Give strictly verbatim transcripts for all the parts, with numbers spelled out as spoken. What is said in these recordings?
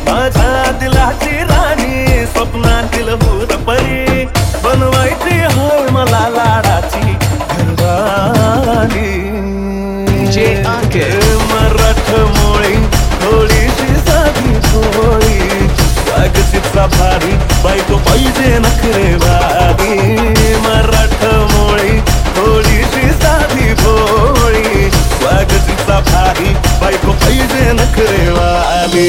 माझ्या दिलाची राणी स्वप्नातील भूतपरी बनवायची होय मला लाडाची घरवाली जे आके मराठमोळी थोडीशी साधी भोळी स्वागतीचा भारी बायको पाहिजे नखरेवाली मराठमोळी थोडीशी साधी भोळी स्वागतीचा भारी बायको पाहिजे नखरेवाली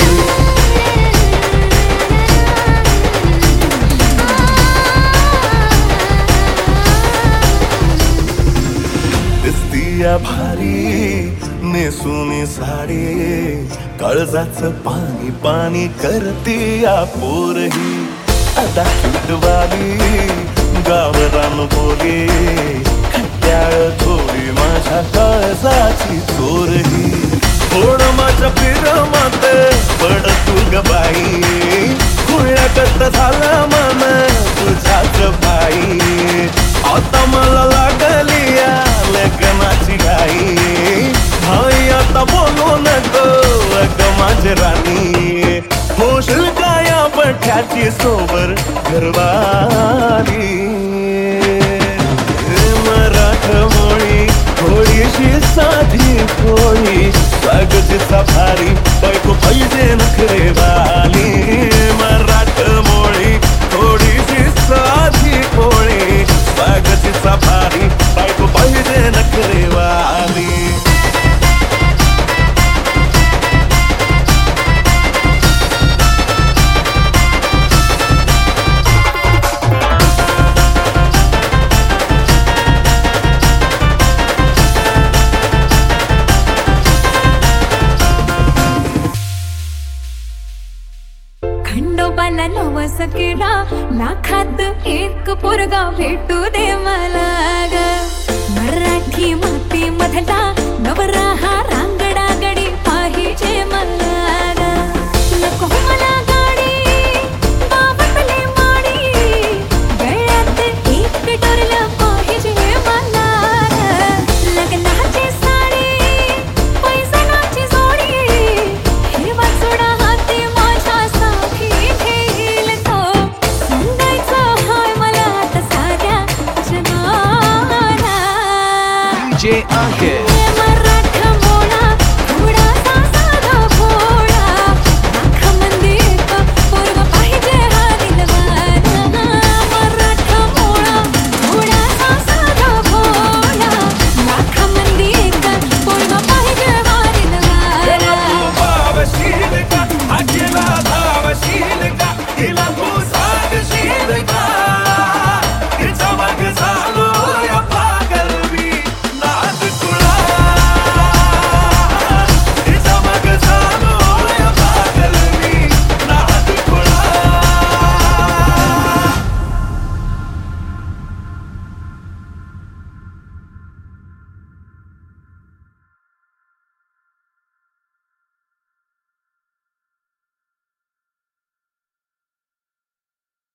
दिसतीया भारी नेसुनी साडी काळजाचं पाणी पाणी करतीया पोरही आता वाली गावरान बोली खट्याळ थोडी माझ्या काळजाची चोरही थोड माझ्या पिरमात पड तू ग बाई खुळ्याकत झालं मन तुझ्याच बाई आता मला लागली या लग्नाची घाई हाय आता बोलू नको अग माझी राणी होशील का या बठ्याची सोबर घरवाली मराठमोळी थोडीशी साधी भोळी स्वागतीचा भारी बायको पाहिजे नखरेवाली मराठमोळी थोडीशी साधी भोळी स्वागतीचा भारी बायको पाहिजे नखरेवाली खंडोबाला नवस केला लाखात एक पोरगा भेटू दे मला ग मराठी माती मधला नवरा हा रांगडा गडी पाहिजे मला